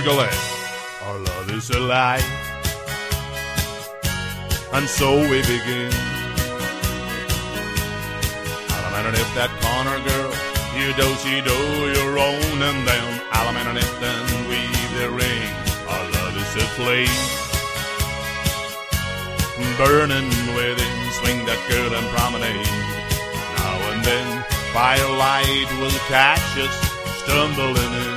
Gillette. Our love is alive, and so we begin. Alaman and if that Connor girl, you do, she do your own, and then Alaman and if then weave the ring. Our love is a flame, burning within. Swing that girl and promenade. Now and then firelight will catch us stumbling in.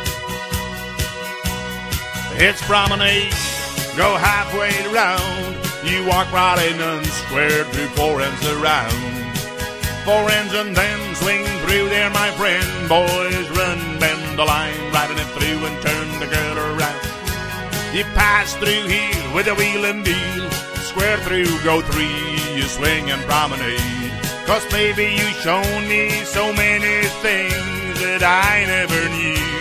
It's promenade, go halfway around. You walk right in and square through four ends around. Four ends and then swing through there, my friend. Boys run, bend the line, riding it through and turn the girl around. You pass through here with a wheel and deal. Square through, go three, you swing and promenade. 'Cause baby, you shown me so many things that I never knew.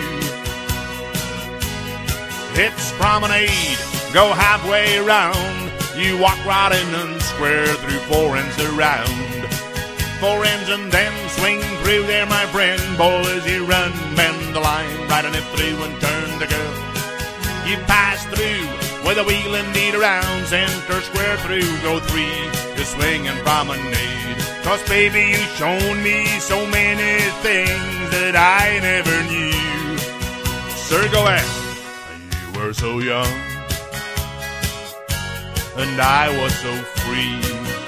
It's promenade, go halfway around. You walk right in and square through four ends around. Four ends and then swing through there, my friend. Boys, you run, bend the line, riding it through and turn the girl. You pass through with a wheel and deed around. Center square through, go three, you swing and promenade. 'Cause baby, you shown me so many things that I never knew. Sir Gillette, you were so young, and I was so free.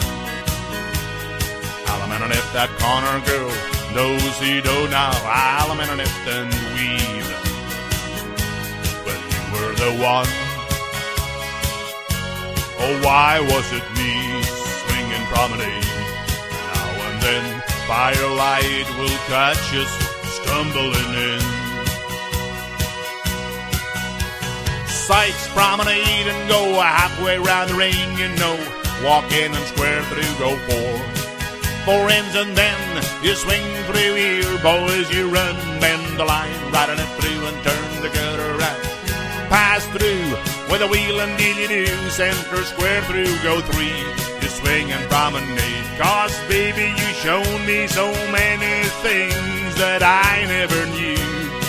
Alaman and if that Connor girl knows he do now. Alaman and if then weave. Well, you were the one. Oh, why was it me swinging promenade? Now and then firelight will catch us stumbling in. Sights promenade and go halfway round the ring, you know. Walk in and square through, go four. Four ends and then you swing through here. Boys, you run, bend the line, riding it through and turn the girl around. Pass through with a wheel and deal you do. Center square through, go three, you swing and promenade. 'Cause baby, you shown me so many things that I never knew.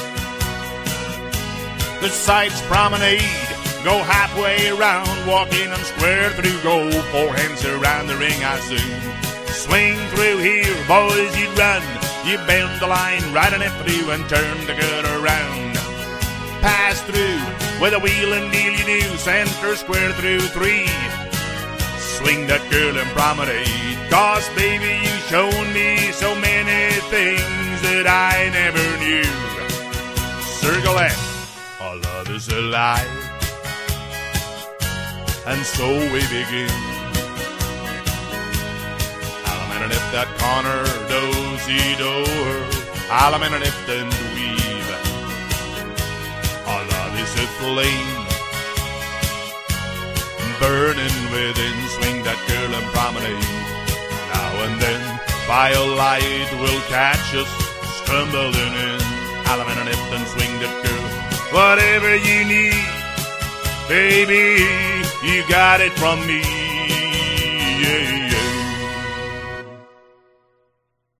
The sights promenade, go halfway around. Walk in and square through, go four hands around the ring I soon. Swing through here, boys, you run, you bend the line, riding it through and turn the girl around. Pass through with a wheel and deal you do. Center square through three, swing that girl and promenade. 'Cause baby, you shown me so many things that I never knew. Sir Gillette, our love is alive, and so we begin. Alaman and if that Connor does he do her. Alaman and if then weave. Our love is a flame, burning within. Swing that girl and promenade. Now and then firelight will catch us stumbling in. Alaman and if then swing that girl. Whatever you need, baby, you got it from me. Yeah.